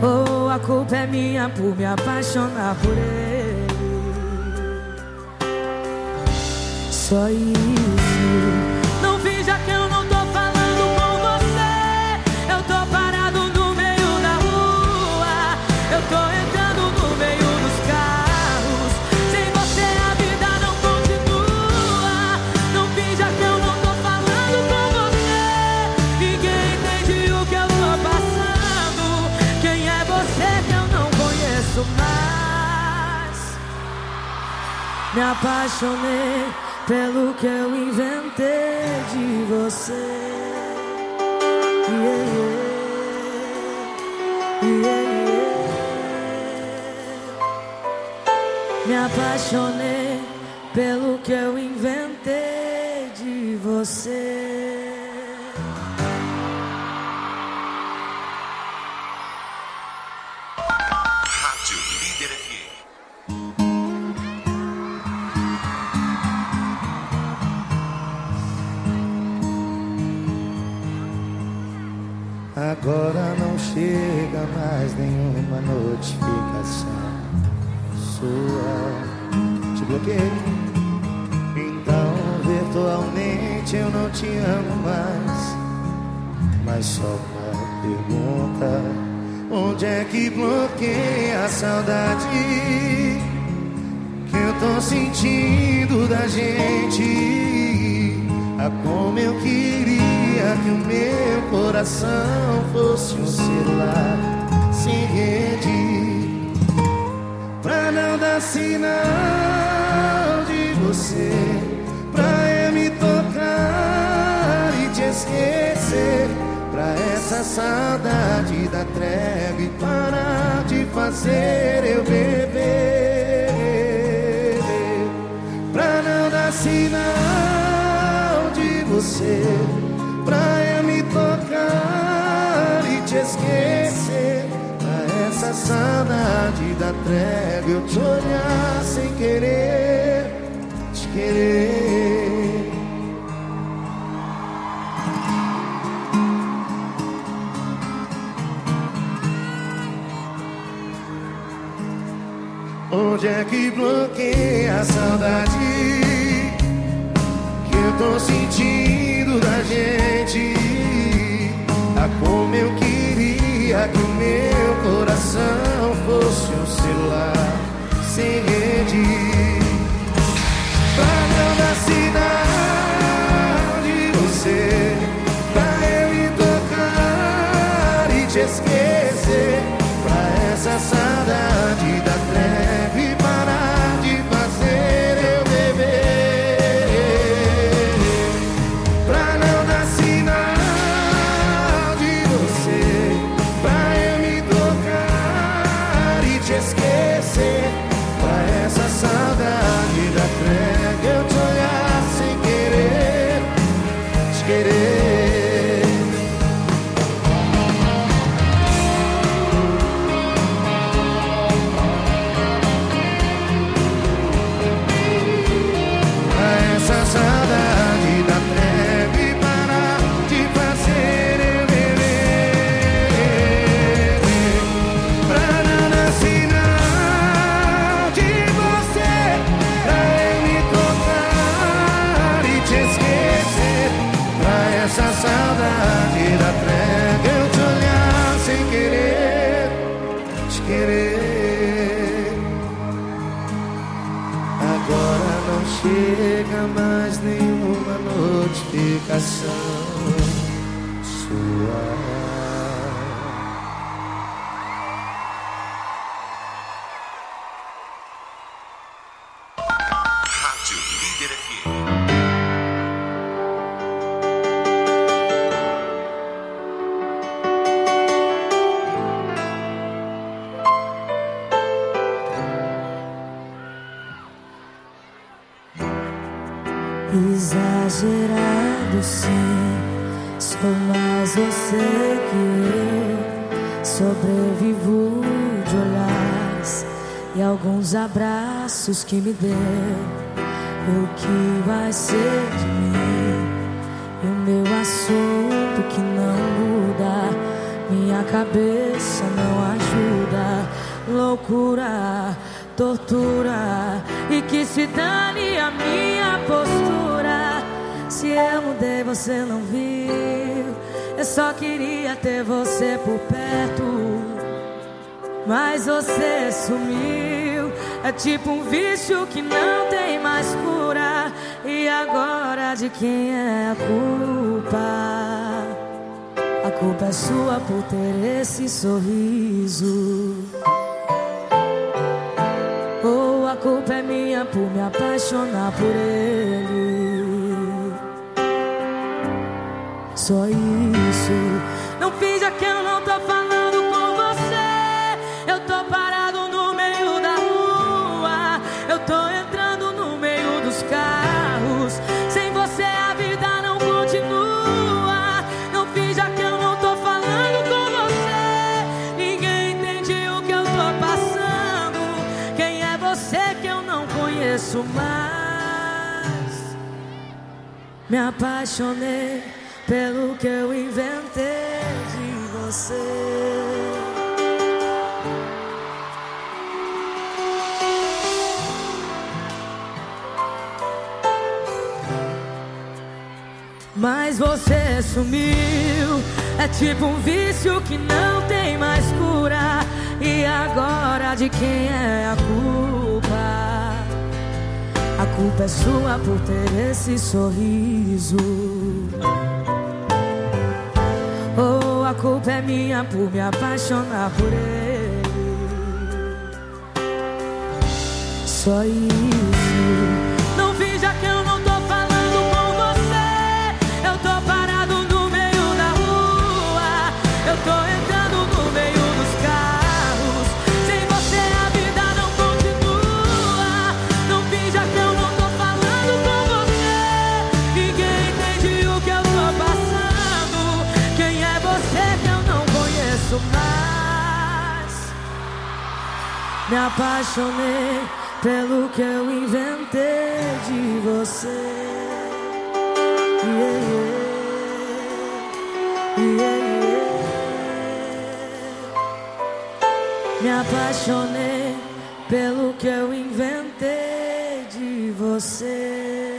Oh, a culpa é minha por me apaixonar por ele. Só isso. Não finja que eu não tô falando com você. Eu tô parado no meio da rua. Eu tô entrando no meio dos carros. Sem você a vida não continua. Não finja que eu não tô falando com você. Ninguém entende o que eu tô passando. Quem é você que eu não conheço mais? Me apaixonei pelo que eu inventei de você. Yeah, yeah, yeah. Me apaixonei pelo que eu inventei de você. Rádio Líder FM. Agora não chega mais nenhuma notificação sua. Te bloqueei. Então virtualmente eu não te amo mais. Mas só uma pergunta: onde é que bloqueia a saudade que eu tô sentindo da gente? Ah, como eu queria que o meu coração fosse um celular sem rede, pra não dar sinal de você, pra eu me tocar e te esquecer, pra essa saudade da trégua e parar de fazer eu beber, pra não dar sinal de você, pra eu me tocar e te esquecer, pra essa saudade da trégua eu te olhar sem querer, te querer. Onde é que bloqueia a saudade que eu tô sentindo da gente? Ah, como eu queria que o meu coração fosse um celular sem rede, pra não dar sinal de você, pra eu me tocar e te esquecer, pra essa saudade da treva e parar de fazer eu beber, pra não dar sinal de você, pra eu me tocar e te esquecer, pra essa saudade da treva eu te olhar sem querer, te querer. Essa saudade da treva e parar de fazer eu beber, pra não dar sinal de você, pra eu me tocar e te esquecer, pra essa saudade da treva eu te olhar sem querer, te querer. Agora não chega mais nenhuma notificação sua. Rádio Líder FM. Exagerado sim, sou mais você que eu. Sobrevivo de olhares e alguns abraços que me deu. O que vai ser de mim? E o meu assunto que não muda, minha cabeça não ajuda. loucura, tortura, e que se dane a minha postura. Se eu mudei, você não viu. Eu só queria ter você por perto, mas você sumiu. É tipo um vício que não tem mais cura. E agora de quem é a culpa? A culpa é sua por ter esse sorriso, ou a culpa é minha por me apaixonar por ele? Só isso. Não finja que eu não tô falando com você. Eu tô parado no meio da rua. Eu tô entrando no meio dos carros. Sem você a vida não continua. Não finja que eu não tô falando com você. Ninguém entende o que eu tô passando. Quem é você que eu não conheço mais? Me apaixonei pelo que eu inventei de você. Mas você sumiu. É tipo um vício que não tem mais cura. E agora de quem é a culpa? A culpa é sua por ter esse sorriso, ou a culpa é minha por me apaixonar por ele? Só isso. Não finja que eu não tô falando com você. Eu tô parado no meio da rua. Eu tô entrando no meio dos carros. Sem você a vida não continua. Não finja que eu não tô falando com você. Ninguém entende o que eu tô passando. Quem é você que eu não conheço mais? Me apaixonei pelo que eu inventei de você. Yeah, yeah. Yeah, yeah. Me apaixonei pelo que eu inventei de você.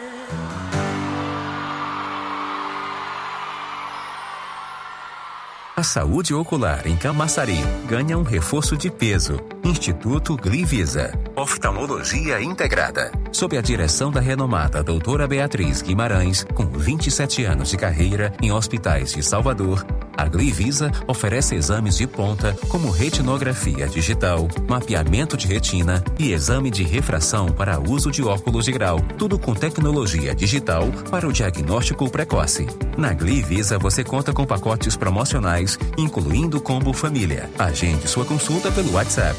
A saúde ocular em Camaçari ganha um reforço de peso. Instituto Glivisa. Oftalmologia integrada. Sob a direção da renomada doutora Beatriz Guimarães, com 27 anos de carreira em hospitais de Salvador, a Glivisa oferece exames de ponta como retinografia digital, mapeamento de retina e exame de refração para uso de óculos de grau. Tudo com tecnologia digital para o diagnóstico precoce. Na Glivisa você conta com pacotes promocionais, incluindo combo família. Agende sua consulta pelo WhatsApp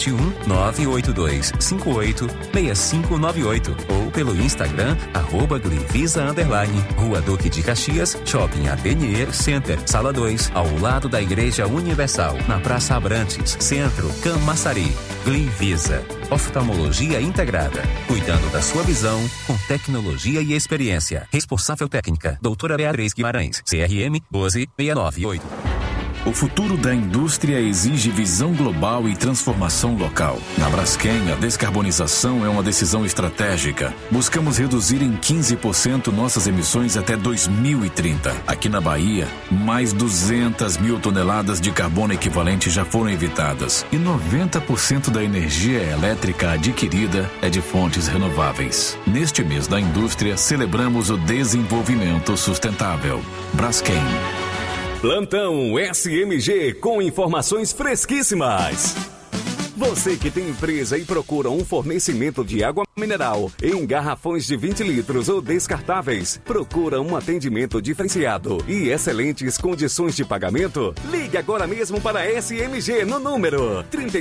71982586598 ou pelo Instagram @Glivisa_, Rua Duque de Caxias, Shopping Atelier Center, Sala 2, ao lado da Igreja Universal, na Praça Abrantes, Centro, Camaçari. Glivisa. Oftalmologia integrada. Cuidando da sua visão com tecnologia e experiência. Responsável técnica, doutora Beatriz Guimarães, CRM 12698. O futuro da indústria exige visão global e transformação local. Na Braskem, a descarbonização é uma decisão estratégica. Buscamos reduzir em 15% nossas emissões até 2030. Aqui na Bahia, mais 200 mil toneladas de carbono equivalente já foram evitadas. E 90% da energia elétrica adquirida é de fontes renováveis. Neste mês da indústria, celebramos o desenvolvimento sustentável. Braskem. Plantão SMG com informações fresquíssimas. Você que tem empresa e procura um fornecimento de água mineral em garrafões de 20 litros ou descartáveis, procura um atendimento diferenciado e excelentes condições de pagamento? Ligue agora mesmo para a SMG no número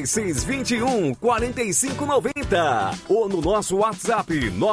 3621-4590 ou no nosso WhatsApp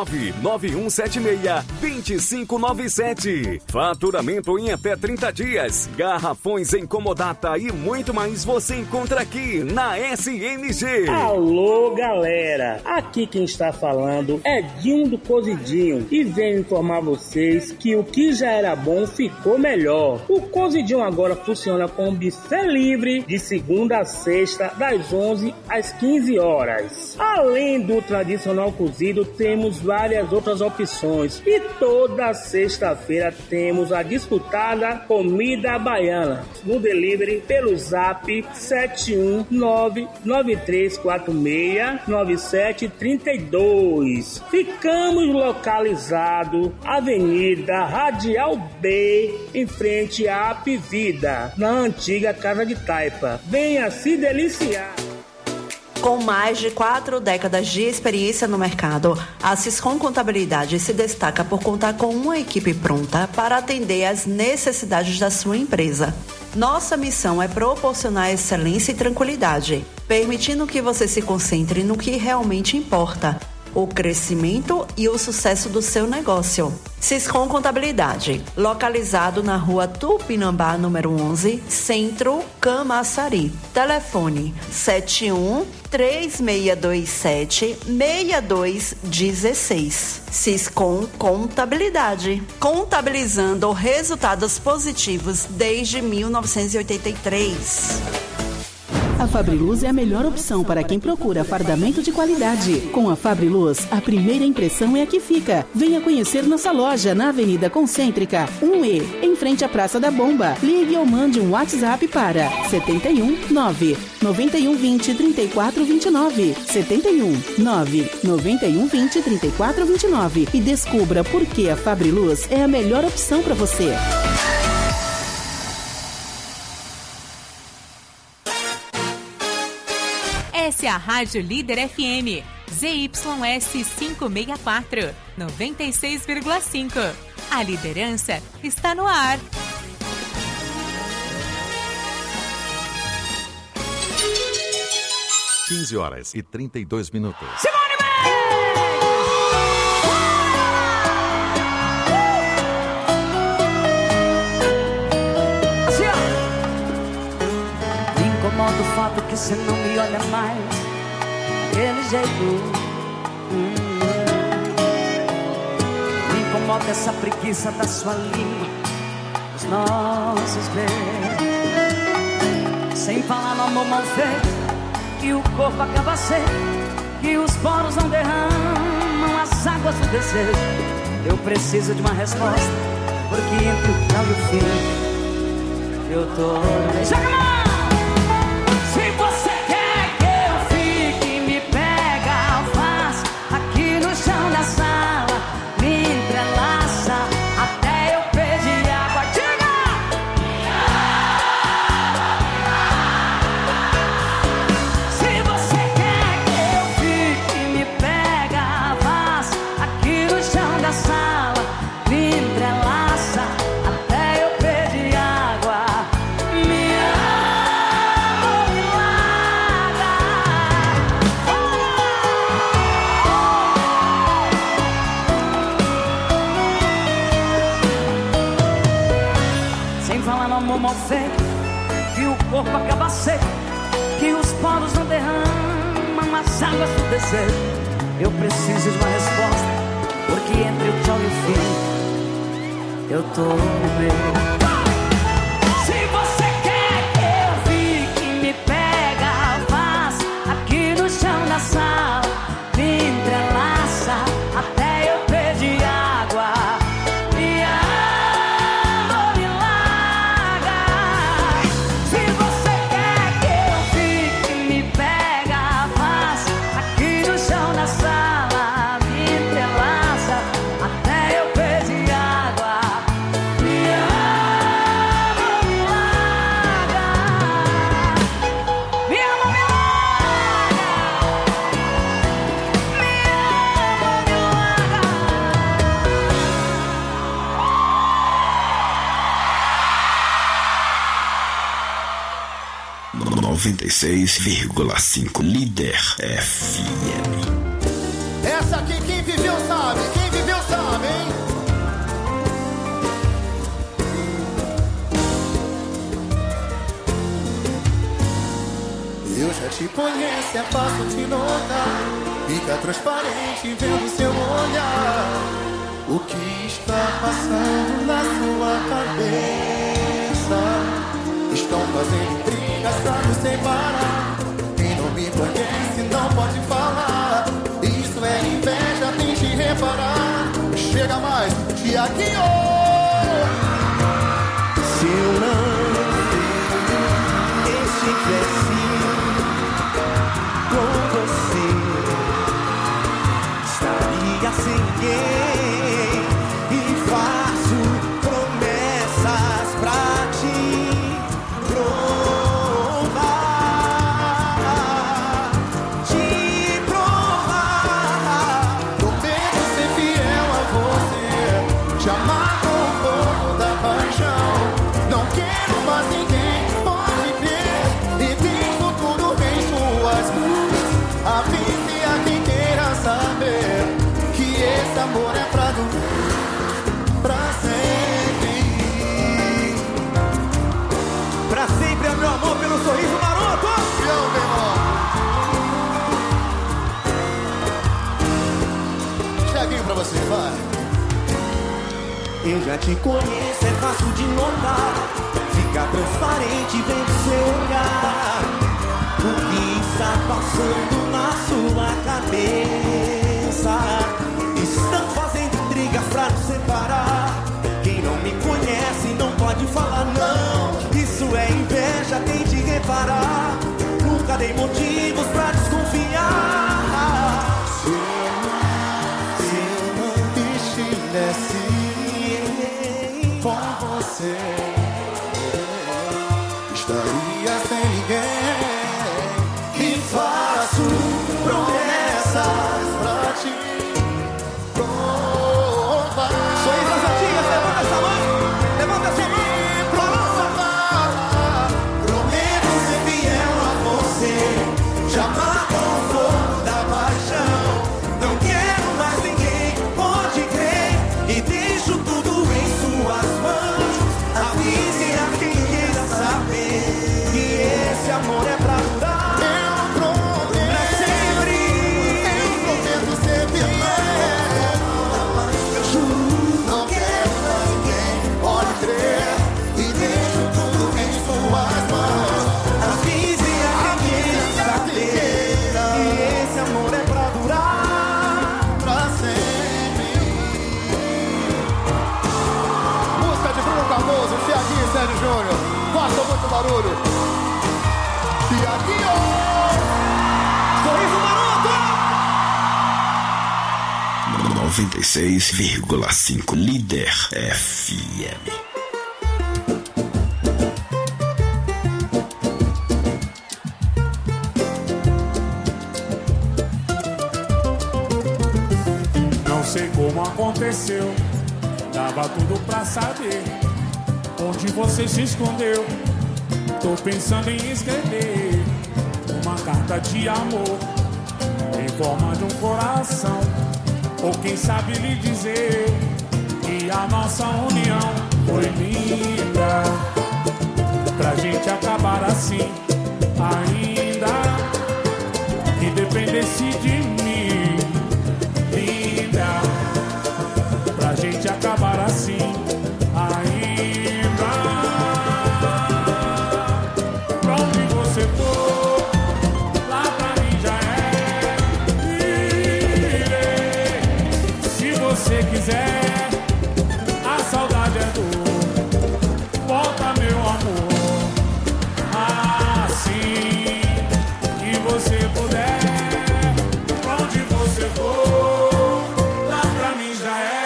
99176-2597. Faturamento em até 30 dias, garrafões em comodata e muito mais você encontra aqui na SMG. SMG. Alô, galera! Aqui quem está falando é Dinho do Cozidinho e venho informar vocês que o que já era bom ficou melhor. O Cozidinho agora funciona com buffet livre de segunda a sexta, das 11 às 15 horas. Além do tradicional cozido, temos várias outras opções e toda sexta-feira temos a disputada comida baiana no delivery pelo zap 71993469732. Ficamos localizados Avenida Radial B, em frente à Apivida, na antiga Casa de Taipa. Venha se deliciar! Com mais de 4 décadas de experiência no mercado, a Siscom Contabilidade se destaca por contar com uma equipe pronta para atender às necessidades da sua empresa. Nossa missão é proporcionar excelência e tranquilidade, permitindo que você se concentre no que realmente importa: o crescimento e o sucesso do seu negócio. Siscom Contabilidade, localizado na rua Tupinambá, número 11, Centro, Camaçari. Telefone 71-3627-6216. Siscom Contabilidade, contabilizando resultados positivos desde 1983. A Fabriluz é a melhor opção para quem procura fardamento de qualidade. Com a Fabriluz, a primeira impressão é a que fica. Venha conhecer nossa loja na Avenida Concêntrica 1E, em frente à Praça da Bomba. Ligue ou mande um WhatsApp para 71 9 91 20 34 29. 71 9 91 20 34 29 e descubra por que a Fabriluz é a melhor opção para você. Essa é a Rádio Líder FM, ZYS 564, 96,5. A liderança está no ar. Quinze horas e 32 minutos. Simone Me incomoda o fato que você não me olha mais daquele jeito. Me incomoda essa preguiça da sua língua, os nossos beijos. Sem falar no amor mal feito, que o corpo acaba seco, que os poros não derramam as águas do desejo. Eu preciso de uma resposta, porque entre o tal e o fim eu tô... Joga a mão! Se você quer que eu fique, me pega, faz aqui no chão da sala, me entrelaça até eu pedir água. Diga! Se você quer que eu fique, me pega, faz aqui no chão da sala, me entrelaça até eu pedir água. Me ama ou me larga. Sem falar no amor mal feito, que o corpo acaba seco, que os poros não derramam as águas do desejo. Eu preciso de uma resposta, porque entre o tchau e o fim eu tô no meio. Se você quer que eu fique, me pega, faz aqui no chão da sala, me entrelaça até eu pedir água. Me ama ou me larga. Se você quer que eu fique, me pega, faz aqui no chão da sala, me entrelaça até eu pedir água. Me ama ou me larga. Me ama ou me larga. Me ama ou me larga. 96,5 Líder FM. Essa aqui quem viveu sabe, quem viveu sabe, hein? Eu já te conheço, é fácil te notar. Fica transparente vendo seu olhar. O que está passando na sua cabeça? Estão fazendo intrigas pra nos separar. Quem não me conhece não pode falar. Isso é inveja, tem que reparar. Chega mais, Tiaguinho. Se eu não estivesse com você, estaria sem ninguém. E faço promessas pra te provar, te provar. Prometo ser fiel a você, te amar com o fogo da paixão. Não quero mais ninguém, pode ver, e deixo tudo em suas mãos. Avise a quem queira saber que esse amor é pra sempre. Pra sempre é meu amor pelo sorriso maroto. Meu irmão. Cheguinho pra você, vai. Eu já te conheço, é fácil de notar. Fica transparente, vem do seu olhar. O que está passando na sua cabeça? Estão fazendo intrigas pra nos separar. Quem não me conhece não pode falar não. Isso é inveja, tem de reparar. Nunca dei motivos pra desconfiar. Se eu não estivesse com você, estaria sem ninguém. E faço promessas pra te provar. Sois as antigas, levanta essa mão, levanta essa mão. Provar. Prometo ser fiel a você, te amar com o fogo da paixão. Não quero mais ninguém, pode crer, e deixo tudo em suas mãos. Avise a quem queira saber que esse amor é pra durar. Sérgio Júnior, faça muito barulho. Tiaguinho, sorriso maroto. 96,5 Líder FM. Não sei como aconteceu, dava tudo pra saber onde você se escondeu. Tô pensando em escrever uma carta de amor em forma de um coração, ou quem sabe lhe dizer que a nossa união foi linda, pra gente acabar assim. Ainda que dependesse de mim, linda, pra gente acabar assim. Quiser, a saudade é dor. Volta, meu amor, assim que você puder. Onde você for, lá pra mim já é.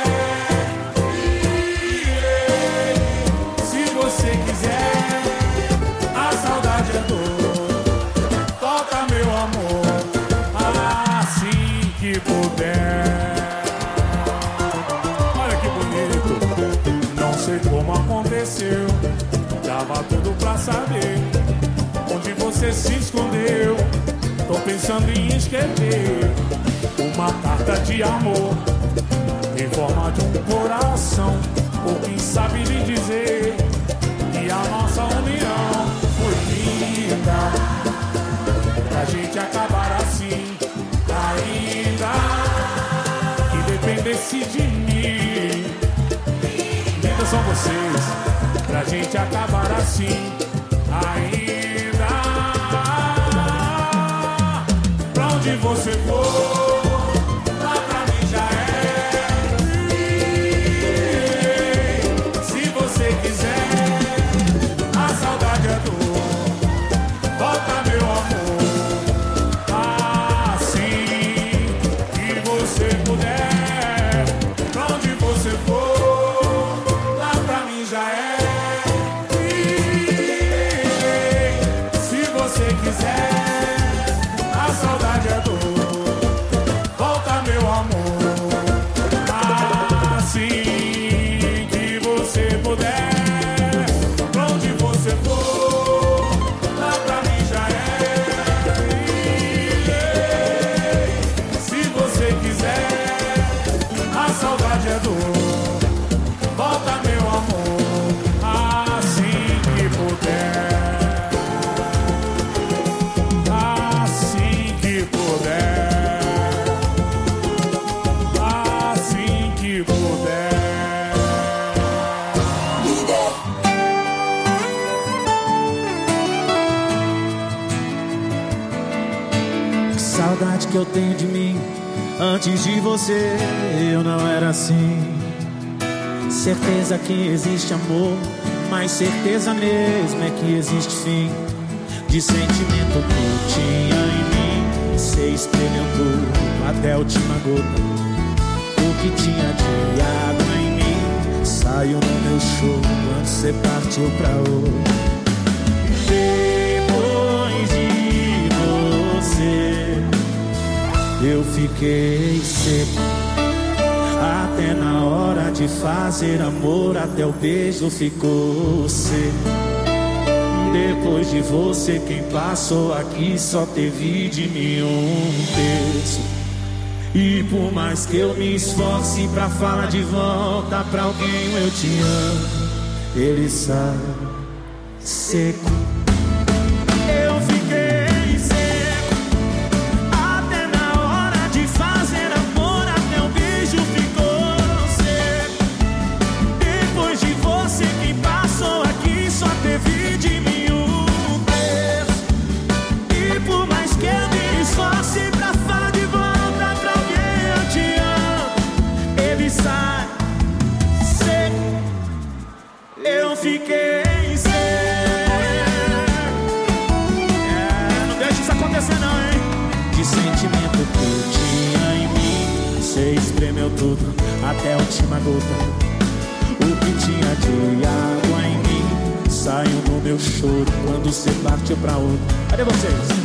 Se você quiser, a saudade é dor. Volta, meu amor, assim que puder. Como aconteceu, dava tudo pra saber onde você se escondeu. Tô pensando em escrever uma carta de amor em forma de um coração, ou quem sabe lhe dizer que a nossa união foi linda, esqueci de mim. Linda são vocês, pra gente acabar assim. Ainda pra onde você for, lá pra mim já é. Se você quiser, a saudade é dor. Volta meu amor, assim que você puder. Pra onde você for, lá pra mim já é. Se você quiser, a saudade é dor. Volta meu amor, assim que você puder. Pra onde você for, lá pra mim já é. Se você quiser, a saudade é dor. Volta meu amor, assim que puder. Saudade que eu tenho de mim. Antes de você eu não era assim. Certeza que existe amor, mas certeza mesmo é que existe fim. De sentimento que tinha em mim, cê experimentou até a última gota. O que tinha de água em mim saiu no meu show quando cê partiu pra outro. Depois de você eu fiquei seco. Até na hora de fazer amor, até o beijo ficou seco. Depois de você, quem passou aqui só teve de mim um terço. E por mais que eu me esforce pra falar de volta pra alguém, eu te amo, ele sai seco. Eu fiquei seco. Até na hora de fazer amor, até o beijo ficou seco. Depois de você, quem passou aqui só teve de mim. Que eu me esforce pra falar de volta pra alguém, eu te amo, ele sai seco. Eu fiquei seco. Não deixa isso acontecer não, hein? De sentimento que eu tinha em mim, cê espremeu tudo até a última gota. O que tinha de água em mim saiu no meu choro quando cê partiu pra outro. Cadê vocês?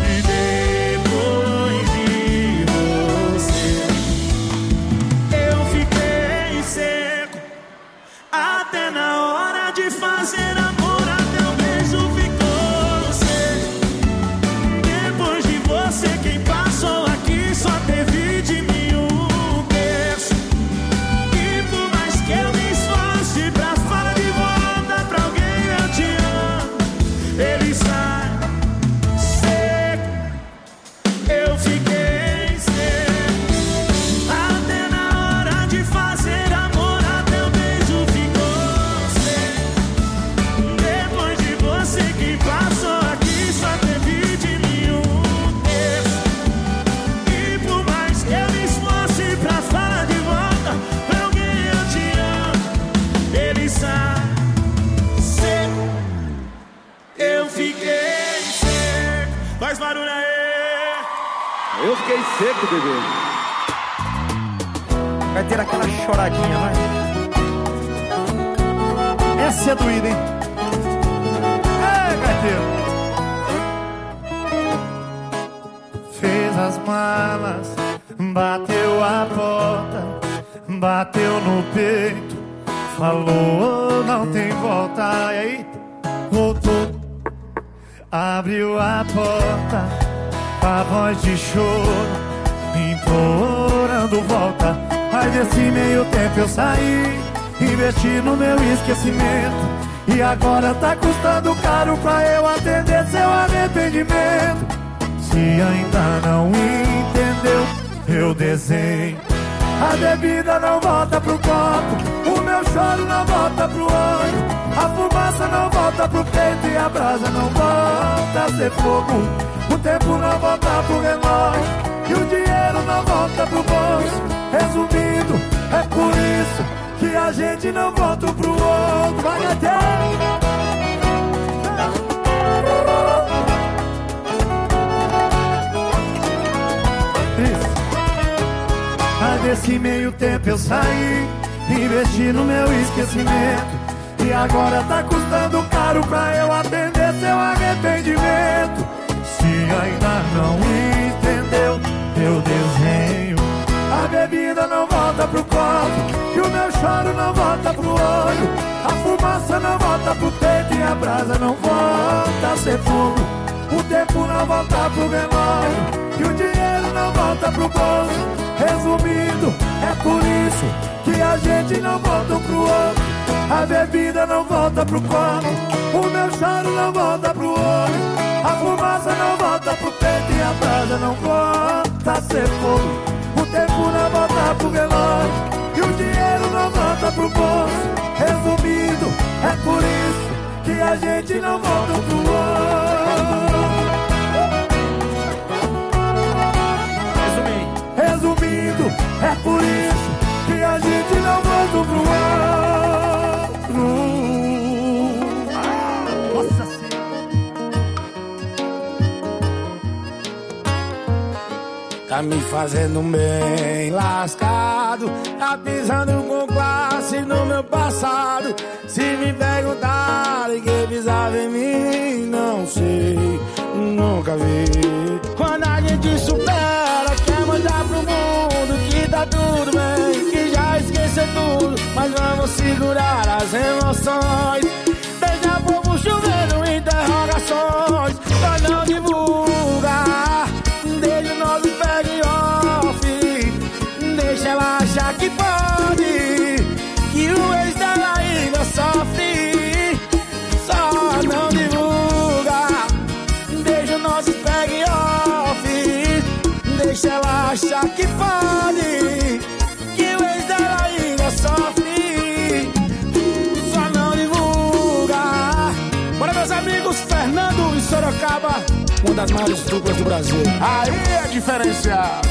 Depois de você eu fiquei seco. Até na hora de fazer amor, até o beijo ficou seco. Depois de você, quem passou aqui só teve de mim um terço. E por mais que eu me esforce pra falar de volta pra alguém, eu te amo, ele sai. Eu fiquei seco. Até na hora de fazer amor, até o beijo ficou seco. Depois de você, quem passou aqui só teve de mim um terço. E por mais que eu me esforce pra falar de volta pra alguém, eu te amo, ele sai seco. Eu fiquei seco. Faz barulho aí. Eu fiquei seco, bebê. Vai ter aquela choradinha, vai. Essa é doída, hein? Ei, gaiteiro. Fez as malas, bateu a porta, bateu no peito, falou não tem volta. E aí, voltou, abriu a porta, a voz de choro, me implorando volta. Mas nesse meio tempo eu saí, investi no meu esquecimento, e agora tá custando caro pra eu atender seu arrependimento. Se ainda não entendeu, eu desenho A bebida não volta pro copo, o meu choro não volta pro olho, a fumaça não volta pro peito e a brasa não volta a ser fogo. O tempo não volta pro relógio e o dinheiro não volta pro bolso. Resumindo, é por isso que a gente não volta pro outro. Vai até mas nesse meio tempo eu saí, investi no meu esquecimento, e agora tá custando caro pra eu atender seu arrependimento. Se ainda não entendeu meu desenho, a bebida não volta pro copo e o meu choro não volta pro olho, a fumaça não volta pro peito e a brasa não volta a ser fogo. O tempo não volta pro relógio e o dinheiro não volta pro bolso. Resumindo, é por isso que a gente não volta um pro outro. A bebida não volta pro copo, o meu choro não volta pro olho, a fumaça não volta pro peito e a brasa não volta a ser fogo. O tempo não volta pro relógio e o dinheiro não volta pro bolso. Resumindo, é por isso que a gente não volta um pro outro. Resumindo, é por isso que a gente não volta pro outro. Nossa Senhora. Tá me fazendo bem lascado, tá pisando com classe no meu passado. Se me perguntarem quem pisava em mim, não sei, nunca vi. Quando a gente supera, quer mostrar pro mundo que tá tudo bem, que já esqueceu tudo, mas vamos segurar as emoções. Deixa povo chovendo interrogações, pra não divulgar. Deixa o nosso peg off, deixa ela achar que pode, que o ex dela ainda sofre. Só não divulga. Deixa o nosso peg off, deixa ela achar que pode, que o ex dela ainda sofre. Só não divulga. Bora, meus amigos, Fernando e Sorocaba, uma das maiores duplas do Brasil. Aí é diferenciado.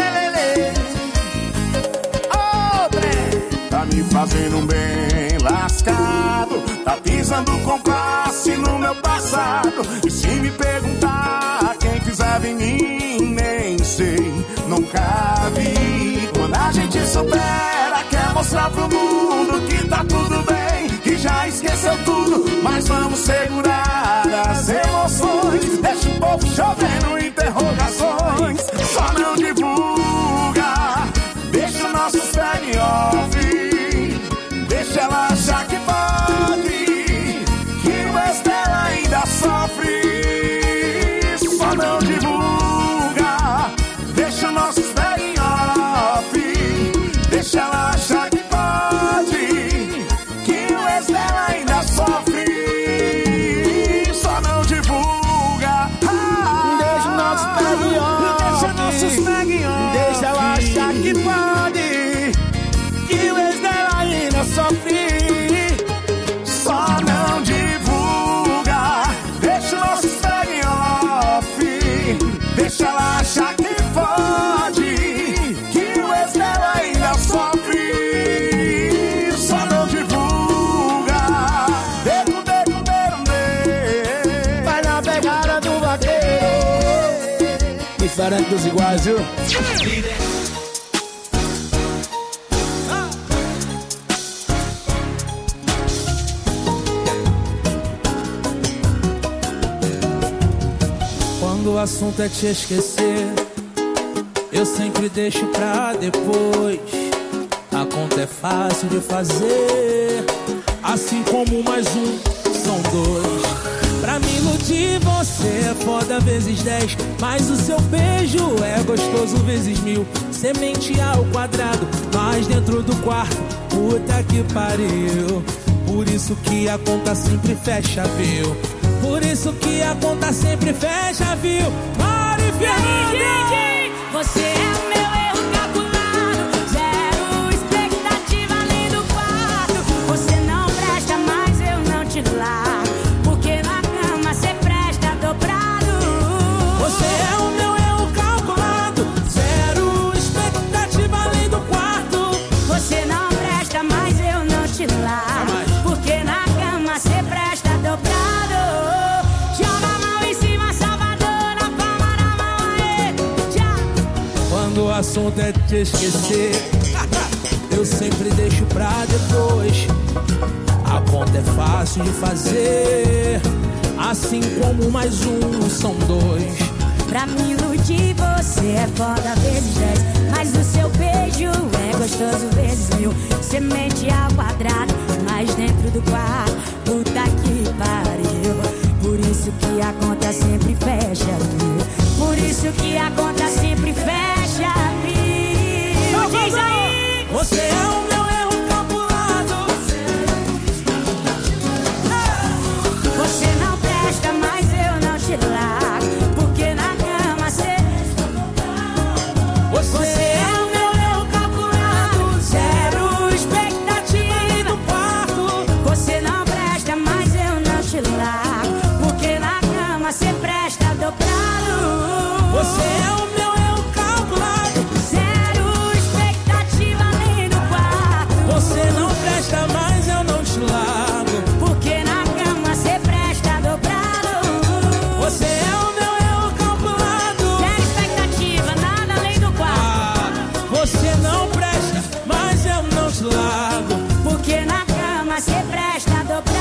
Tá me fazendo bem lascado, tá pisando com classe no meu passado. E se me perguntar quem pisava em mim, nem sei, nunca vi. Quando a gente supera, quer mostrar pro mundo que tá tudo bem, que já esqueceu tudo, mas vamos segurar as emoções. Deixa o povo chovendo interrogações, só não divulga. Deixa o nosso peg off, deixa ela achar que pode, que o ex dela ainda sofre. Só não divulga. Deixa o nosso peg off, deixa ela achar que pode, que o ex dela ainda sofre. Só não divulga. Deixa o nosso peg off, deixa nossos peg off, deixa ela achar que pode, que o ex dela ainda sofre. Só não divulga. Deixa o nosso peg off, deixa ela achar que pode, que o ex dela ainda sofre. Só não divulga. Vai na pegada do vaqueiro, diferente dos iguais, viu? Quando o assunto é te esquecer, eu sempre deixo pra depois. A conta é fácil de fazer, assim como mais um são dois. Pra me iludir você é foda vezes 10, mas o seu beijo é gostoso vezes 1000. Semente ao quadrado, mas dentro do quarto, puta que pariu. Por isso que a conta sempre fecha, viu? Por isso que a conta sempre fecha, viu? Mari Fernanda! Você é o meu erro calculado, 0 assunto é te esquecer, eu sempre deixo pra depois. A conta é fácil de fazer, assim como mais um são dois. Pra me iludir você é foda vezes 10, mas o seu beijo é gostoso vezes 1000. Você mente ao quadrado, mas dentro do quarto, puta que pariu. Por isso que a conta sempre fecha, viu? Por isso que a conta sempre fecha, viu? Diz aí! Você é o meu erro calculado. Você não presta, mas eu não te largo, porque na cama você... Você é o meu erro calculado, zero expectativa no quarto. Você não presta, mas eu não te largo, porque na cama você presta dobrado. Você é o meu erro calculado, zero expectativa nem no quarto. Você não presta, mas eu não te largo, porque na cama você presta dobrado. Você é o meu erro calculado, zero expectativa, nada além do quarto. Você não presta, mas eu não te largo, porque na cama você presta dobrado.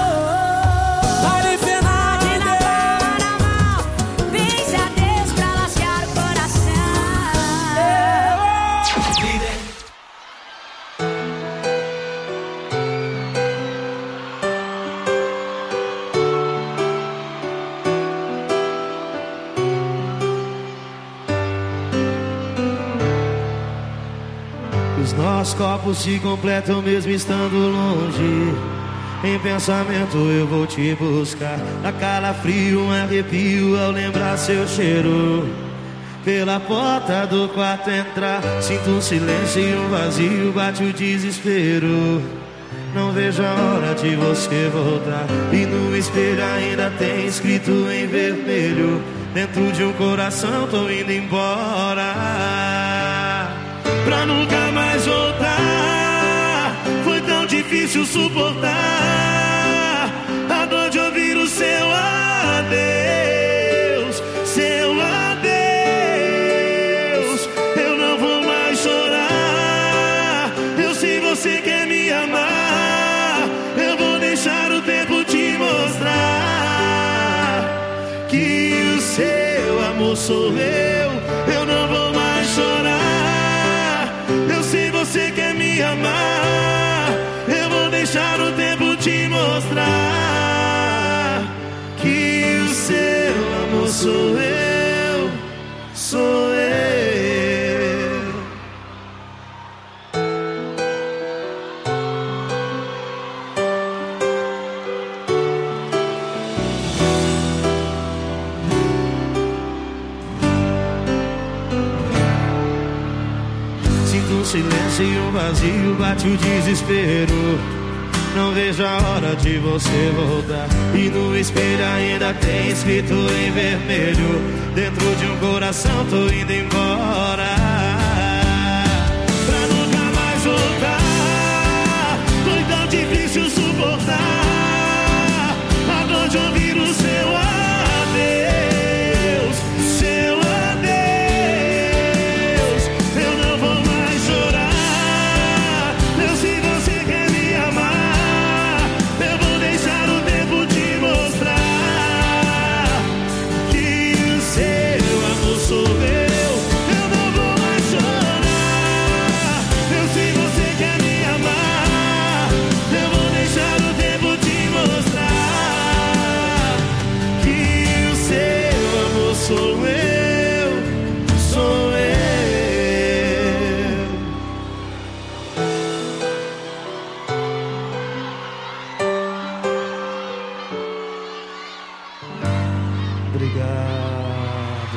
Os nossos corpos se completam mesmo estando longe. Em pensamento eu vou te buscar. Na calafrio, um arrepio ao lembrar seu cheiro. Pela porta do quarto entrar, sinto um silêncio e um vazio, bate o desespero. Não vejo a hora de você voltar. E no espelho ainda tem escrito em vermelho: dentro de um coração tô indo embora, pra nunca mais voltar. Foi tão difícil suportar a dor de ouvir o seu adeus, seu adeus. Eu não vou mais chorar. Eu sei você quer me amar. Eu vou deixar o tempo te mostrar que o seu amor sou eu. Eu não vou mais chorar. Eu sei você quer me amar. Eu vou deixar o tempo te mostrar que o seu amor sou eu, sou eu. Sinto um silêncio e um vazio, bate o desespero. Não vejo a hora de você voltar. E no espelho ainda tem escrito em vermelho: dentro de um coração tô indo embora, pra nunca mais voltar. Foi tão difícil suportar a dor de ouvir o seu adeus, seu adeus. Eu não vou mais chorar. Eu sei você quer me amar. Eu vou deixar o tempo te mostrar que o seu amor sou eu. Eu não vou mais chorar. Eu sei você quer me amar. Eu vou deixar o tempo te mostrar que o seu amor sou eu, sou eu. Obrigado.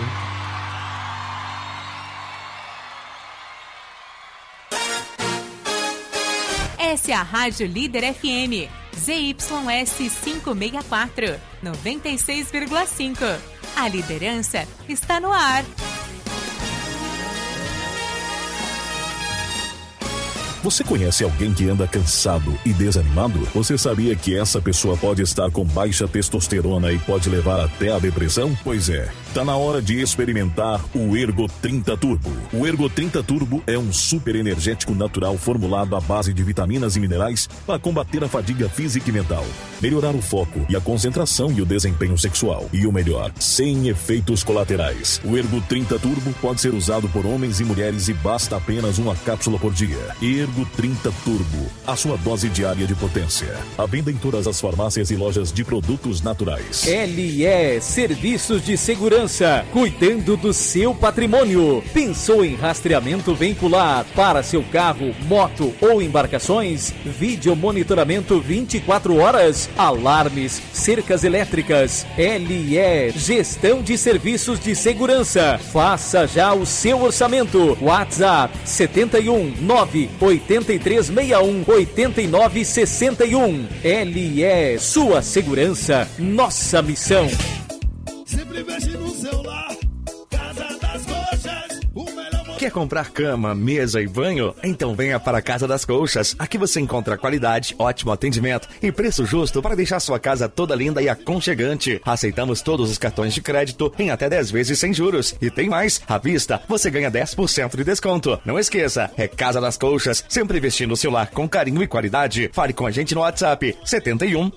Essa é a Rádio Líder FM, ZYS 564, 96,5. A liderança está no ar. Você conhece alguém que anda cansado e desanimado? Você sabia que essa pessoa pode estar com baixa testosterona e pode levar até a depressão? Pois é, tá na hora de experimentar o Ergo 30 Turbo. O Ergo 30 Turbo é um super energético natural formulado à base de vitaminas e minerais para combater a fadiga física e mental, melhorar o foco e a concentração e o desempenho sexual. E o melhor, sem efeitos colaterais. O Ergo 30 Turbo pode ser usado por homens e mulheres e basta apenas uma cápsula por dia. Ergo 30 Turbo, a sua dose diária de potência. À venda em todas as farmácias e lojas de produtos naturais. LE Serviços de Segurança, cuidando do seu patrimônio. Pensou em rastreamento veicular para seu carro, moto ou embarcações? Vídeo monitoramento 24 horas, alarmes, cercas elétricas. LE Gestão de Serviços de Segurança. Faça já o seu orçamento. WhatsApp 71 98361 8961. LE Sua Segurança, nossa missão. Sempre investe no celular. Casa das Coxas, o melhor. Quer comprar cama, mesa e banho? Então venha para a Casa das Colchas. Aqui você encontra qualidade, ótimo atendimento e preço justo para deixar sua casa toda linda e aconchegante. Aceitamos todos os cartões de crédito em até 10 vezes sem juros. E tem mais, à vista você ganha 10% de desconto. Não esqueça, é Casa das Colchas, sempre investindo o seu lar com carinho e qualidade. Fale com a gente no WhatsApp 71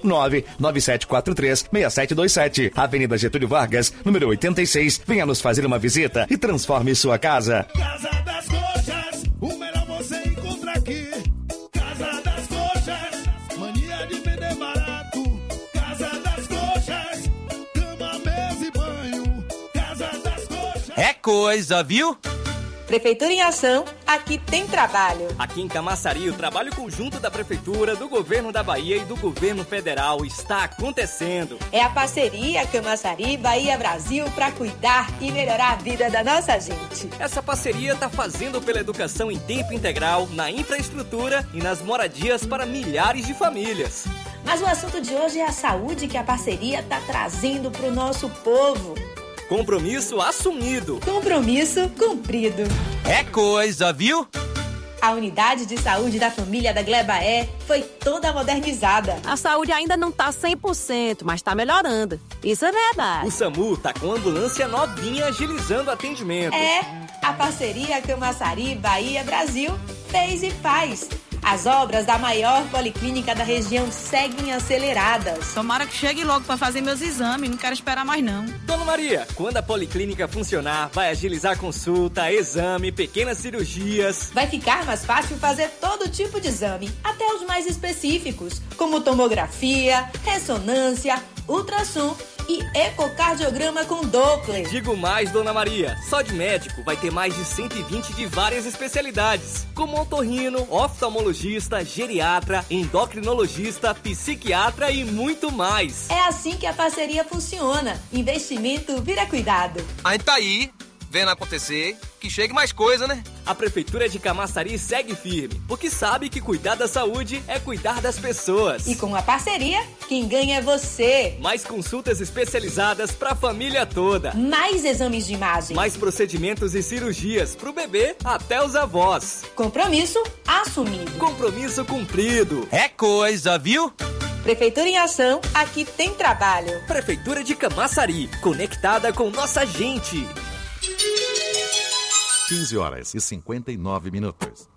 99743 6727, Avenida Getúlio Vargas, número 86. Venha nos fazer uma visita e transforme sua casa. Casa das Coxas, o melhor você encontra aqui. Casa das Coxas, mania de vender barato. Casa das Coxas, cama, mesa e banho. Casa das Coxas. É coisa, viu? Prefeitura em Ação, aqui tem trabalho. Aqui em Camaçari, o trabalho conjunto da Prefeitura, do Governo da Bahia e do Governo Federal está acontecendo. É a parceria Camaçari, Bahia, Brasil para cuidar e melhorar a vida da nossa gente. Essa parceria está fazendo pela educação em tempo integral, na infraestrutura e nas moradias para milhares de famílias. Mas o assunto de hoje é a saúde que a parceria está trazendo para o nosso povo. Compromisso assumido. Compromisso cumprido. É coisa, viu? A unidade de saúde da família da Glebaé foi toda modernizada. A saúde ainda não tá 100%, mas tá melhorando. Isso é verdade. O SAMU tá com ambulância novinha agilizando o atendimento. É, a parceria Camaçari, Bahia, Brasil fez e faz. As obras da maior policlínica da região seguem aceleradas. Tomara que chegue logo para fazer meus exames, não quero esperar mais não. Dona Maria, quando a policlínica funcionar, vai agilizar consulta, exame, pequenas cirurgias. Vai ficar mais fácil fazer todo tipo de exame, até os mais específicos, como tomografia, ressonância, ultrassom e ecocardiograma com Doppler. Digo mais, Dona Maria, só de médico vai ter mais de 120 de várias especialidades, como otorrino, oftalmologista, geriatra, endocrinologista, psiquiatra e muito mais. É assim que a parceria funciona. Investimento vira cuidado. A gente tá aí, vendo acontecer, que chegue mais coisa, né? A Prefeitura de Camaçari segue firme, porque sabe que cuidar da saúde é cuidar das pessoas. E com a parceria, quem ganha é você. Mais consultas especializadas pra família toda. Mais exames de imagem. Mais procedimentos e cirurgias pro bebê até os avós. Compromisso assumido. Compromisso cumprido. É coisa, viu? Prefeitura em Ação, aqui tem trabalho. Prefeitura de Camaçari, conectada com nossa gente. 15 horas e 59 minutos.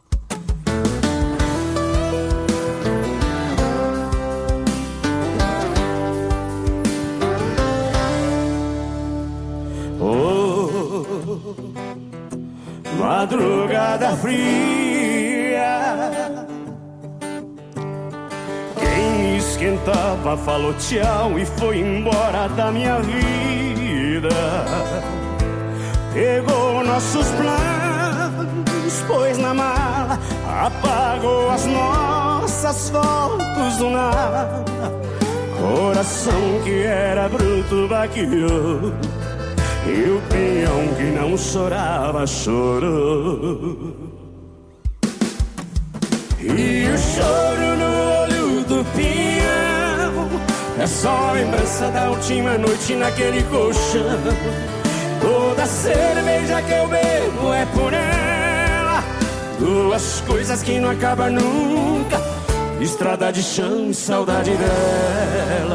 Oh, madrugada fria, quem me esquentava falou tchau e foi embora da minha vida. Pegou nossos planos, pôs na mala, apagou as nossas fotos do nada. Coração que era bruto vaqueou, e o peão que não chorava chorou. E o choro no olho do peão é só lembrança da última noite naquele colchão. Toda cerveja que eu bebo é por ela, Duas coisas que não acabam nunca: estrada de chão e saudade dela.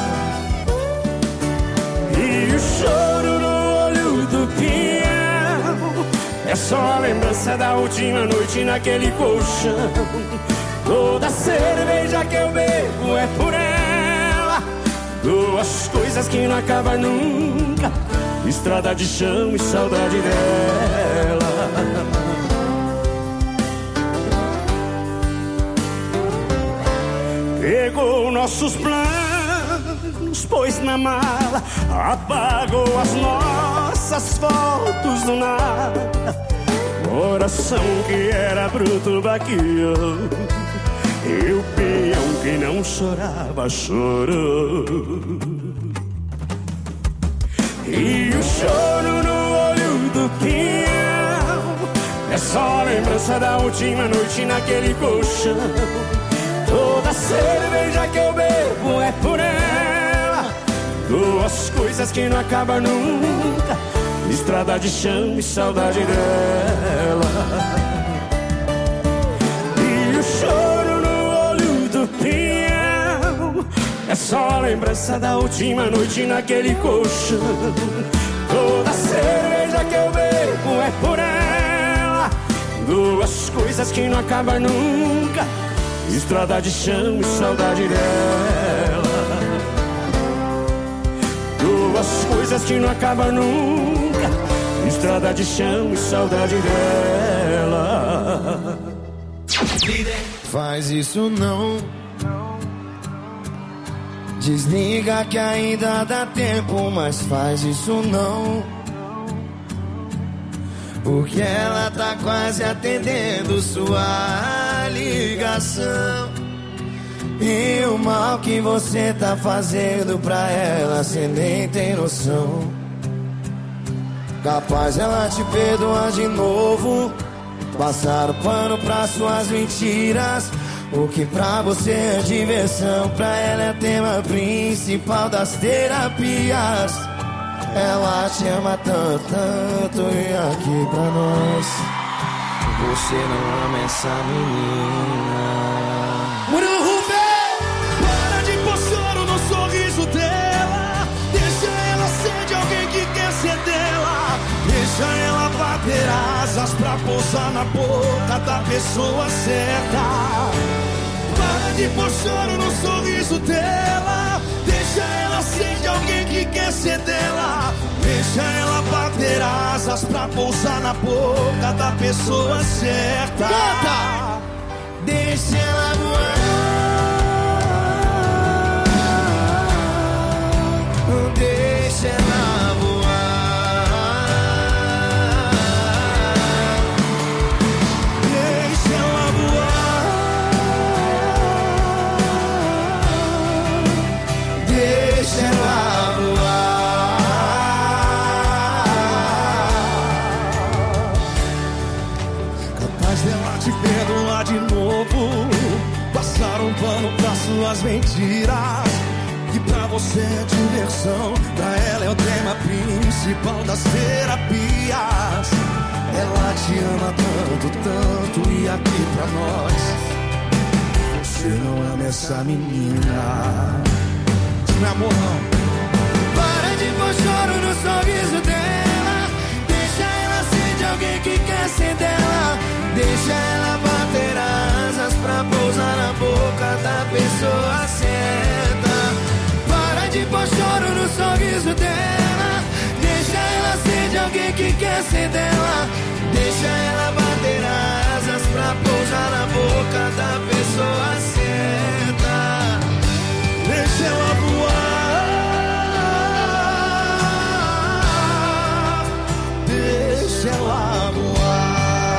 E o choro no olho do peão é só a lembrança da última noite naquele colchão. Toda cerveja que eu bebo é por ela. Duas coisas que não acabam nunca: estrada de chão e saudade dela. Pegou nossos planos, pôs na mala, apagou as nossas fotos do nada. Coração que era bruto baqueou, e o peão que não chorava chorou. E o choro no olho do peão é só a lembrança da última noite naquele colchão. Toda cerveja que eu bebo é por ela. Duas coisas que não acabam nunca: estrada de chão e saudade dela. E o choro no olho do peão é só a lembrança da última noite naquele colchão. Toda cerveja que eu bebo é por ela. Duas coisas que não acabam nunca: estrada de chão e saudade dela. Duas coisas que não acabam nunca: estrada de chão e saudade dela. Faz isso não. Desliga que ainda dá tempo, mas faz isso não. Porque ela tá quase atendendo sua ligação. E o mal que você tá fazendo pra ela, cê nem tem noção. Capaz ela te perdoar de novo, passar o pano pra suas mentiras. O que pra você é diversão, pra ela é tema principal das terapias. Ela te ama tanto, tanto, e aqui pra nós você não ama essa menina. Murilo Rubem, para de pôr choro no sorriso dela. Deixa ela ser de alguém que quer ser dela. Deixa ela bater asas pra pousar na boca da pessoa certa. Para de pôr choro no sorriso dela. Deixa ela ser de alguém que quer ser dela. Deixa ela bater asas pra pousar na boca da pessoa certa. Canta! Deixa ela voar. Deixa ela voar. Deixa ela voar. Deixa ela voar. Capaz dela te perdoar de novo, passar um pano pra suas mentiras. Que pra você é diversão, pra ela é o tema principal das terapias. Ela te ama tanto, tanto, e aqui pra nós você não ama essa menina. Meu amor, não. Para de pôr choro no sorriso dela. Deixa ela ser de alguém que quer ser dela. Deixa ela bater asas pra pousar na boca da pessoa certa. Para de pôr choro no sorriso dela. Deixa ela ser de alguém que quer ser dela. Deixa ela bater asas pra pousar na boca da pessoa certa. Deixa ela voar. Deixa ela voar.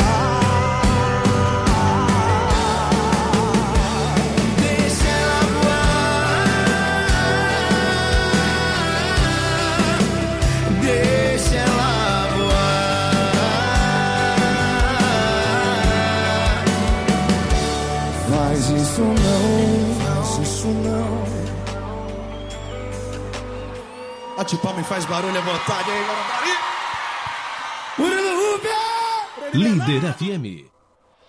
Deixa ela voar. Deixa ela voar. Faz isso não, faz isso não. Bate palma e faz barulho à vontade aí, Guarabari. Líder FM.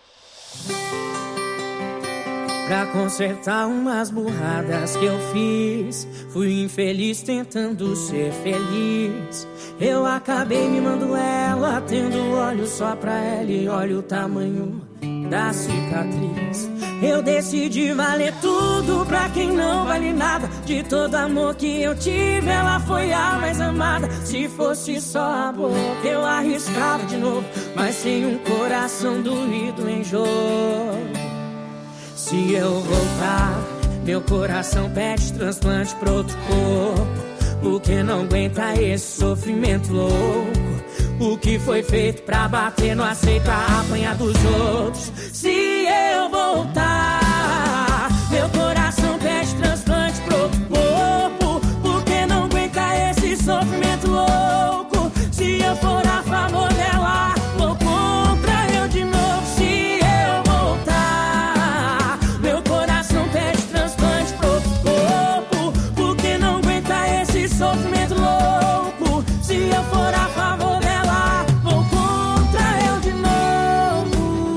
Pra consertar umas burradas que eu fiz, fui infeliz tentando ser feliz. Eu acabei mimando ela, tendo olhos só pra ela e olha o tamanho da cicatriz. Eu decidi valer tudo pra quem não vale nada. De todo amor que eu tive, ela foi a mais amada. Se fosse só a boca, eu arriscava de novo, mas sem um coração doído em jogo. Se eu voltar, meu coração pede transplante pra outro corpo, porque não aguenta esse sofrimento louco. O que foi feito pra bater não aceita apanhar dos outros. Se eu voltar, meu coração pede transplante pro outro corpo, porque não aguenta esse sofrimento louco. Se eu for a favor dela, vou contra eu de novo. Se eu voltar, meu coração pede transplante pro outro corpo, porque não aguenta esse sofrimento louco. Se eu for a favor dela, vou contra eu de novo.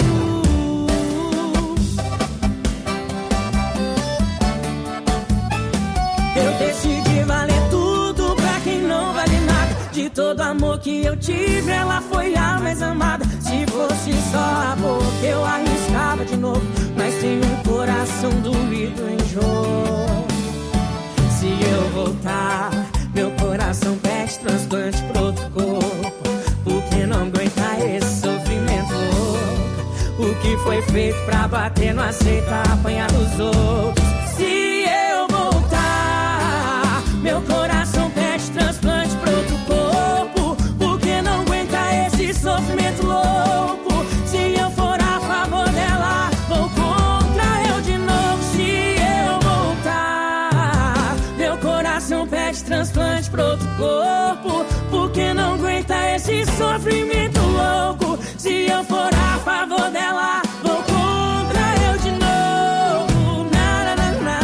Eu decidi valer tudo pra quem não vale nada. De todo amor que eu tive, ela foi a mais amada. Se fosse só a boca, eu arriscava de novo, mas tem um coração doído em jogo. Se eu voltar, meu coração pede transplante pro outro corpo, porque não aguenta esse sofrimento louco. O que foi feito pra bater não aceita apanhar dos outros. Se eu voltar, meu coração pede transplante pro outro corpo, porque não aguenta esse sofrimento louco. Se eu for a favor dela, vou contra eu de novo. Se eu voltar, meu coração pede transplante pro outro corpo, porque não aguenta esse sofrimento louco. Se eu for a favor dela, vou contra eu de novo. Na, na, na, na.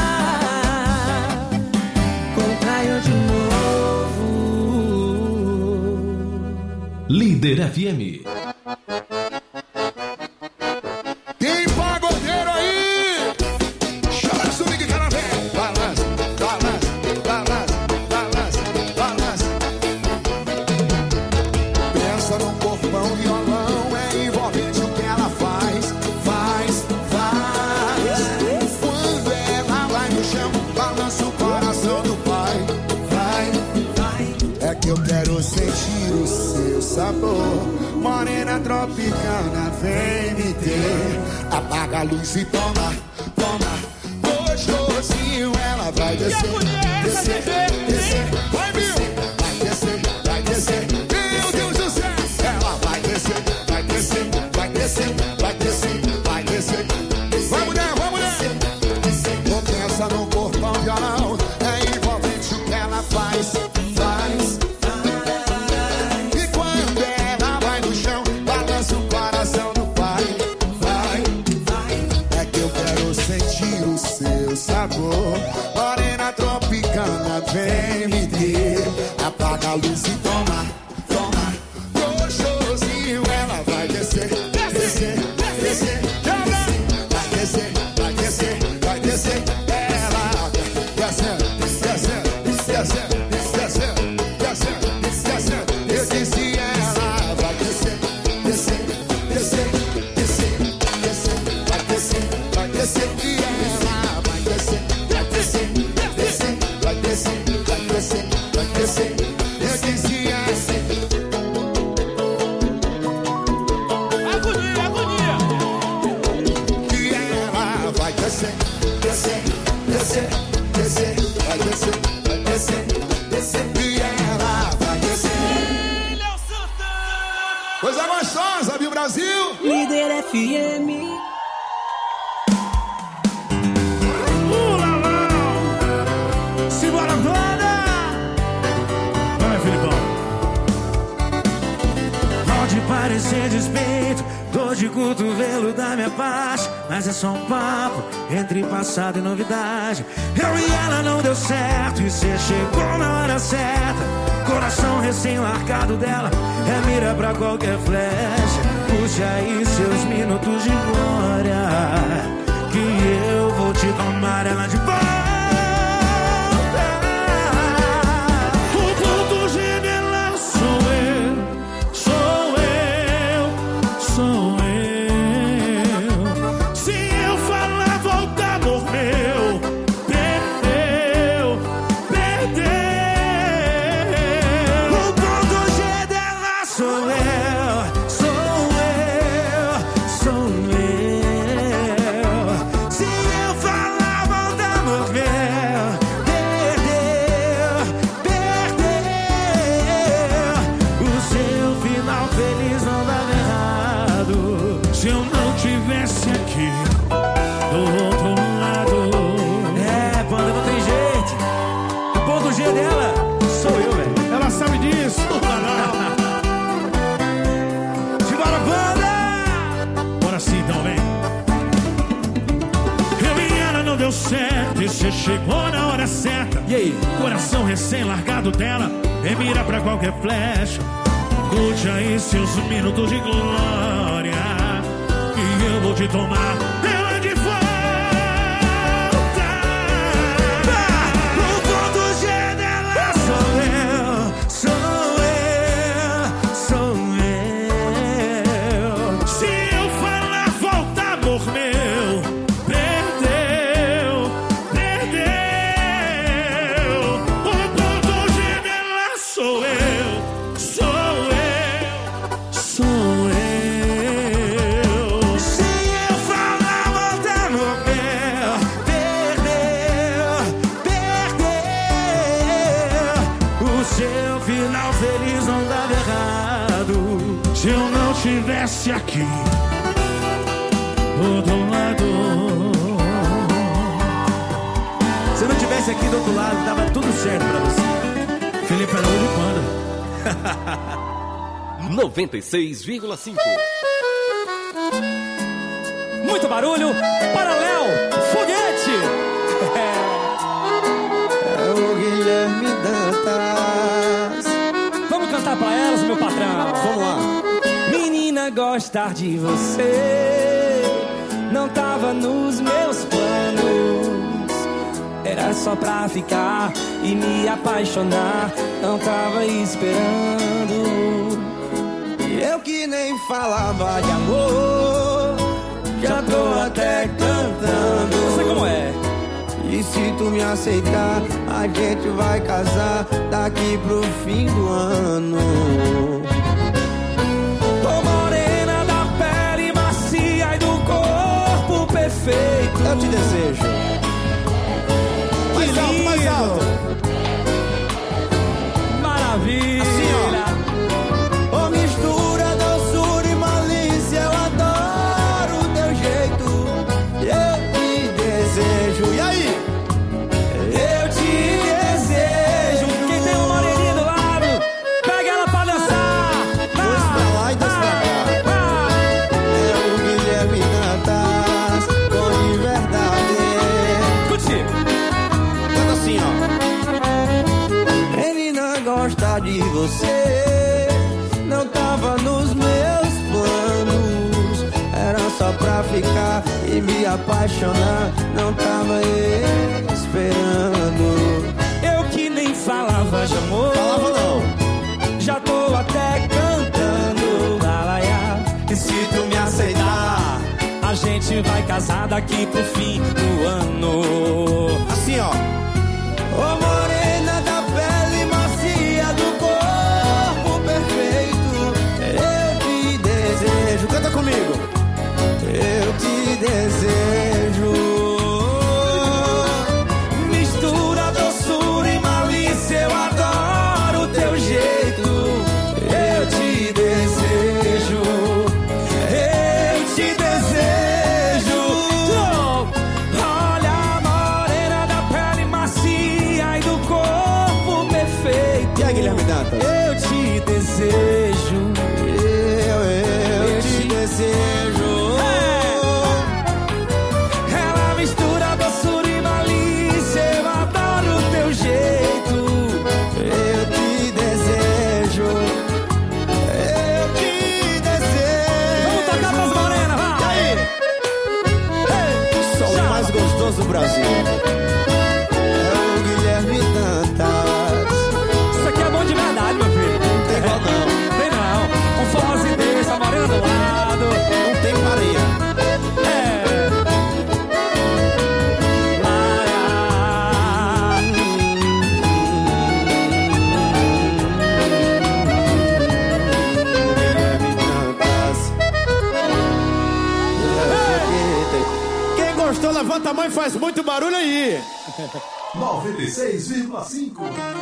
Contra eu de novo. Líder FM. Quem pagodeiro aí? Chora subir cara vem. Balança, balança, balança, balança, balança. Pensa num corpão, violão, é envolvente o que ela faz, faz, faz. Quando ela vai no chão, balança o coração do pai, vai, vai. É que eu quero sentir o seu sabor, morena tropicana, vem me ter. Apaga a luz e toma, toma. Gostosinho, ela vai descer, descer, descer. Vai, Bill! Vai descer, vai descer. Meu Deus do céu! Ela vai descer, vai descer, vai descer, vai descer, vai descer. Vai, mulher, vai, mulher! Não pensa no corpão violão, é envolvente o que ela faz, faz. E quando ela vai no chão, balança o coração do pai, vai, vai. É que eu quero sentir o seu sabor, morena tropicana, vem me ter. Apaga a luz e toma, toma. Gostosinho, ela vai descer, descer, descer, vai descer, vai descer, vai descer. Ela descendo, descendo, descendo, descendo, descendo, descendo. Eu disse ela vai descer, descer, descer, descer, descer, vai descer, vai descer. E ela vai descer, vai descer, descer, vai descer, vai descer, vai descer. Eu disse assim. Agonia, agonia. E ela vai descer, descer, descer, descer, vai descer, vai descer, descer. E ela vai descer. Coisa gostosa, viu, Brasil? Líder FM. Simbora, banda! Vai, Filipão. Pode parecer despeito, dor de cotovelo da minha parte, mas é só um papo entre passado e novidade. Eu e ela não deu certo e cê chegou na hora certa. coração recém-largado dela é mira pra qualquer flecha. Puxa aí seus minutos de glória, que eu vou te tomar ela de volta. O ponto G dela sou eu, sou eu, sou eu. Se eu falar volta, amor meu, perdeu, perdeu. O ponto G dela sou eu, sou eu, sou eu. Se eu falar volta, amor meu, perdeu, perdeu. O seu final feliz não dava errado se eu não tivesse aqui do outro lado. É, Panda, não tem jeito. O ponto G dela sou eu, velho. Ela sabe disso. Simbora, Panda! Bora sim, então, vem. Eu e ela não deu certo e você chegou na hora certa. E aí? Coração recém-largado dela e mira pra qualquer flecha. Curte aí seus minutos de glória, e eu vou te tomar ela de volta. O ponto G dela sou eu, sou eu, sou eu. Se eu falar volta, amor meu, perdeu, perdeu. O ponto G dela sou eu, sou eu, sou eu. Se eu falar volta, amor meu, perdeu, perdeu. O seu final feliz não dava errado se eu não tivesse aqui do outro lado. Se eu não tivesse aqui do outro lado, dava tudo certo pra você. Felipe Araújo e Panda. 96,5. Muito barulho para Léo Foguete. É o Guilherme Dantas. Vamos cantar pra elas, meu patrão. Vamos lá. Menina, gostar de você não tava nos meus planos. Era só pra ficar e me apaixonar. Não tava esperando. Eu que nem falava de amor, já tô até cantando. Eu sei como é. E se tu me aceitar, a gente vai casar daqui pro fim do ano. Ô morena da pele macia e do corpo perfeito, eu te desejo. Mais alto, mais alto. Maravilha. Assim, ó. Ô mistura, doçura e malícia, eu adoro o teu jeito. Eu te desejo. E aí? Eu te desejo. Quem tem uma moreninha do lado, pega ela pra dançar. Dois pra lá e dois pra cá. É o Guilherme Dantas, com de verdade. Curti. Canta assim, ó. Menina, gosta de você não tava nos meus planos. Era só pra ficar e me apaixonar. Não tava esperando. Eu que nem falava de amor, falava não. já tô até cantando. Lalaiá. E se tu me aceitar, a gente vai casar daqui pro fim do ano. Assim, ó. Ô morena da pele macia, do corpo perfeito, eu te desejo. Canta comigo. Eu te desejo. Mistura, doçura e malícia, eu adoro o teu jeito. Eu te desejo. Eu te desejo. Olha a morena da pele macia e do Brasil. É o Guilherme Dantas. Isso aqui é bom de verdade, meu filho. Não tem igual não. Tem não. Um forrozinho desse, a Mariana do lado. Não tem pareia. Levanta a mão e faz muito barulho aí. 96,5.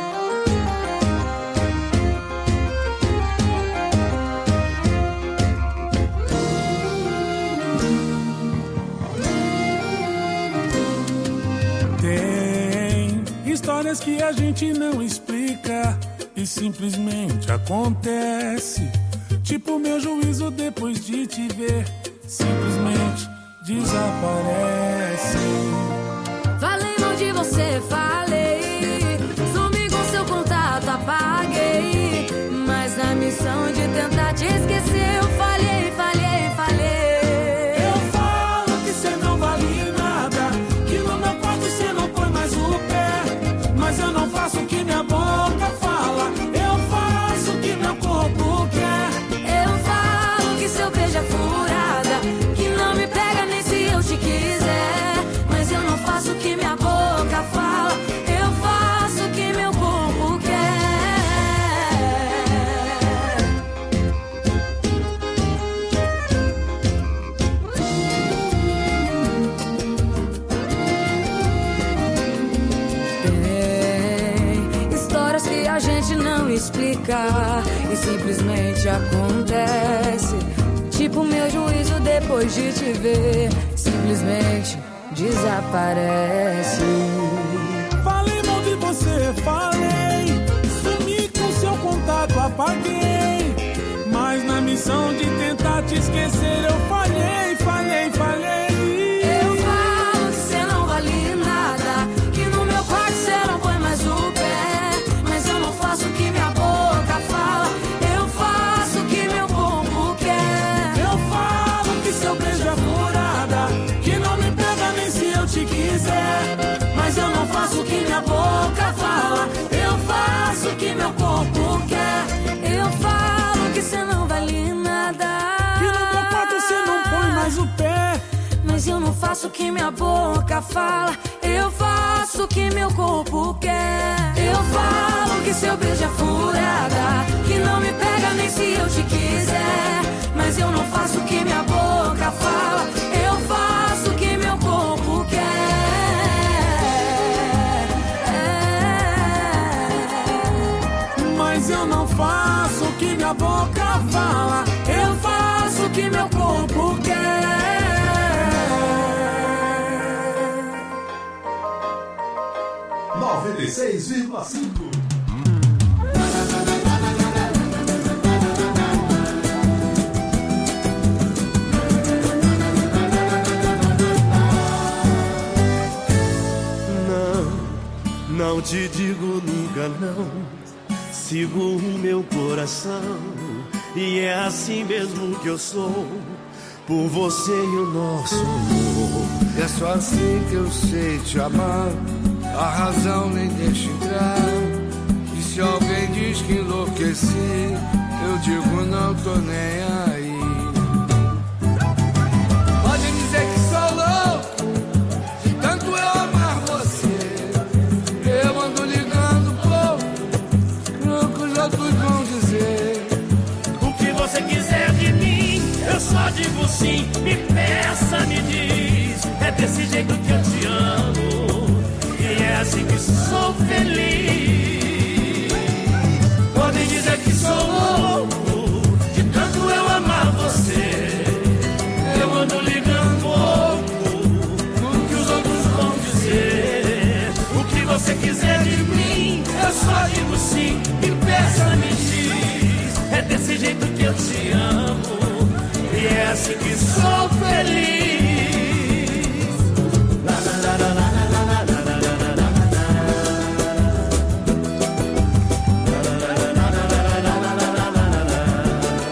Tem histórias que a gente não explica e simplesmente acontece. Tipo meu juízo depois de te ver, simplesmente desaparece. Falei mal de você, falei. Sumi com seu contato, apaguei. Mas na missão de tentar te esquecer, eu falhei, falhei, falhei. Eu falo que cê não vale nada, que no meu quarto cê não põe mais o pé. Mas eu não faço o que minha boca fala, eu faço o que meu corpo quer. Eu falo que seu beijo é furada, que não me pega nem se eu te quiser. Mas eu não faço o que minha boca fala, eu faço o que meu corpo quer. Tem histórias que a gente não explica e simplesmente acontece. Tipo meu juízo depois de te ver, simplesmente desaparece. Falei mal de você, falei. Sumi com seu contato, apaguei. Mas na missão de tentar te esquecer, eu falhei, falhei, falhei. Eu falo que cê não vale nada, que no meu quarto cê não põe mais o pé. Mas eu não faço o que minha boca fala, eu faço o que meu corpo quer. Eu falo que seu beijo é furada, que não me pega nem se eu te quiser. Mas eu não faço o que minha boca fala, eu faço o que meu corpo quer. Eu falo que cê não vale nada, que no meu quarto cê não põe mais o pé. Mas eu não faço o que minha boca fala, eu faço o que meu corpo quer. Eu falo que seu beijo é furada, que não me pega nem se eu te quiser. Mas eu não faço o que minha boca fala, eu faço o que meu corpo quer. Mas eu não faço o que minha boca fala, eu faço o que meu corpo quer. 96,5. Não te digo nunca não, sigo o meu coração. E é assim mesmo que eu sou, por você e o nosso amor. É só assim que eu sei te amar, a razão nem deixa entrar. E se alguém diz que enlouqueci, eu digo não tô nem aí. Pode dizer que sou louco, de tanto eu amar você. Eu ando ligando pouco, o que os outros vão dizer. O que você quiser de mim, eu só digo sim. Me peça, me diz, é desse jeito que eu te amo. E é assim que sou feliz. Podem dizer que sou louco, de tanto eu amar você. eu ando ligando pouco, O que os outros vão dizer. O que você quiser de mim, eu só digo sim. Me peça, me diz, é desse jeito que eu te amo. E é assim que